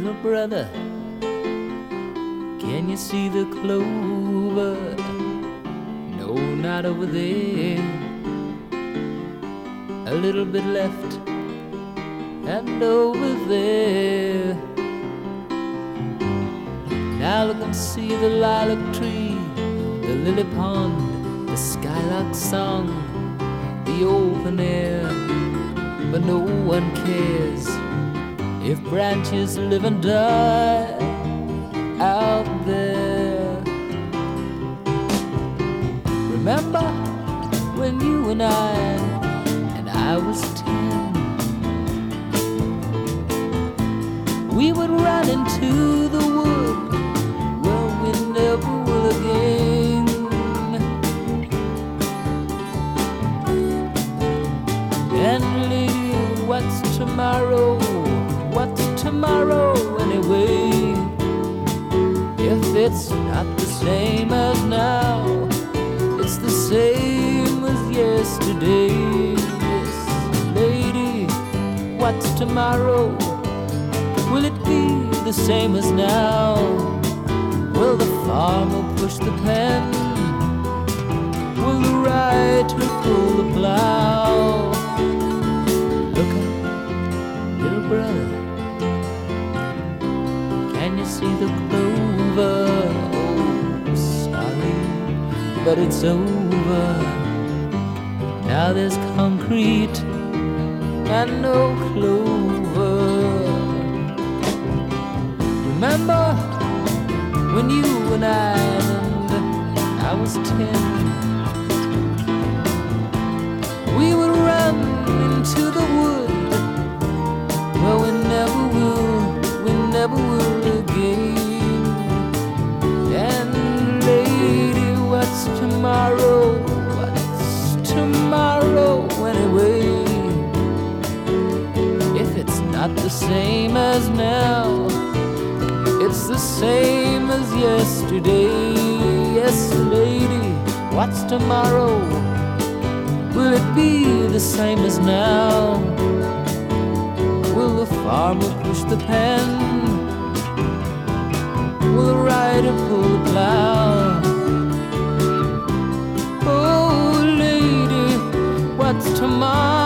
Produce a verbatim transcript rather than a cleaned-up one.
Little brother, can you see the clover? No, not over there. A little bit left, and over there. Now look and see the lilac tree, the lily pond, the skylark song, the open air. But no one cares if branches live and die out there. Remember when you and I, and I was ten, we would run into the wood where we never will again. And lady, what's tomorrow? What's tomorrow anyway? If it's not the same as now, it's the same as yesterday. Yes, lady, what's tomorrow? Will it be the same as now? Will the farmer push the pen? Will the writer pull the plow? Look up, little brother, can you see the clover? Oh, sorry, but it's over. Now there's concrete and no clover. Remember when you and I, and I was ten, we would run into the wood where we never will, we never will again. And lady, what's tomorrow? What's tomorrow anyway? If it's not the same as now, it's the same as yesterday. Yes, lady, what's tomorrow? Will it be the same as now? Will the farmer push the pen? Will the rider pull the plow? Oh, lady, what's tomorrow?